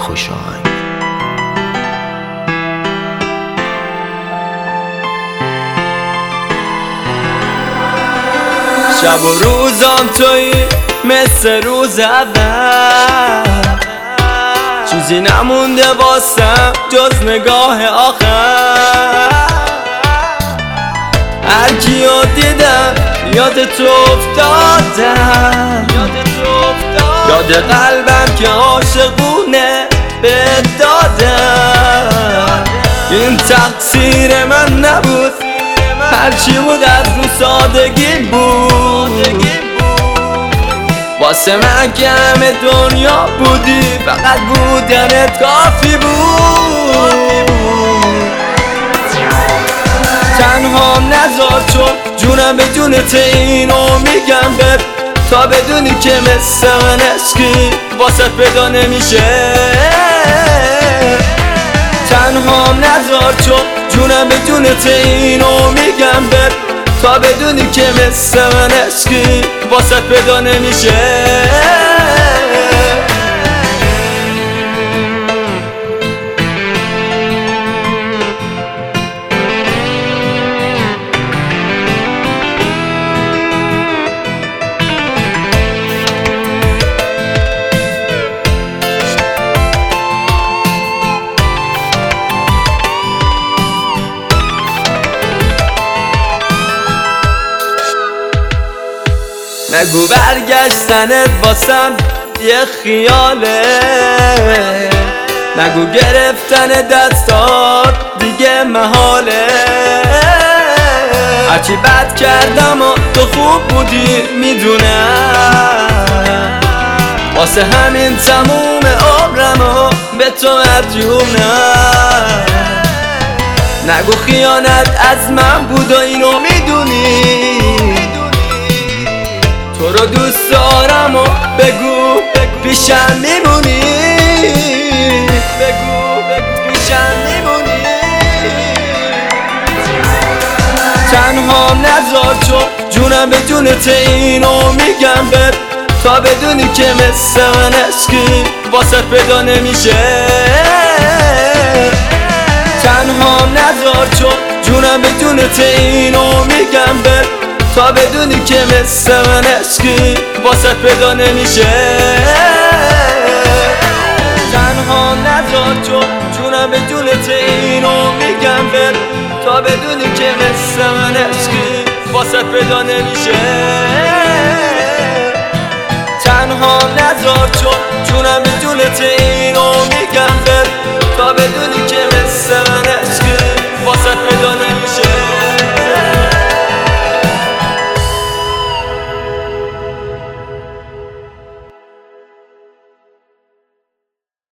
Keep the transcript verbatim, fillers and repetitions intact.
خوش آهنگ. شب و روزام تویی مثل روز اول، چیزی نمونده واسم جز نگاه آخر. هر کیو دیدم یاد تو افتادم، یاد قلبم که عاشقونه بهت دادم. این تقصیر من نبود، هرچی بود از رو سادگی بود. واسه من که همه دنیا بودی، فقط بودنت کافی بود. تنها نذار چون جونم به جونت، اینو میگم بهت تا بدونی که مثل من عشقی واسه پیدا نمیشه. تنها نذار چون جونم به جونت، اینو میگم بهت تا بدونی که مثل من عشقی واسه پیدا نمیشه. نگو برگشتنت واسم یه خیاله، نگو گرفتن دستات دیگه محاله. هرچی بد کردم و تو خوب بودی میدونم، واسه همین تموم عمرمو به تو مدیونم. نگو خیانت از من بود و اینو میدونی، تو رو دوست دارم و بگو پیشم میمونی، بگو پیشم میمونی. تنها نذار چون جونم به جونت، اینو میگم بهت تا بدونی که مثل من عشقی واسه پیدا نمیشه. تنها نذار چون جونم به جونت، اینو میگم بهت تا بدونی که مثل من عشقی واسه پیدا نمیشه. تنها نذار چون جونم به جونت، اینو میگم بهت تا بدونی که مثل من عشقی واسه پیدا نمیشه. تنها نذار چون جونم به جونت، اینو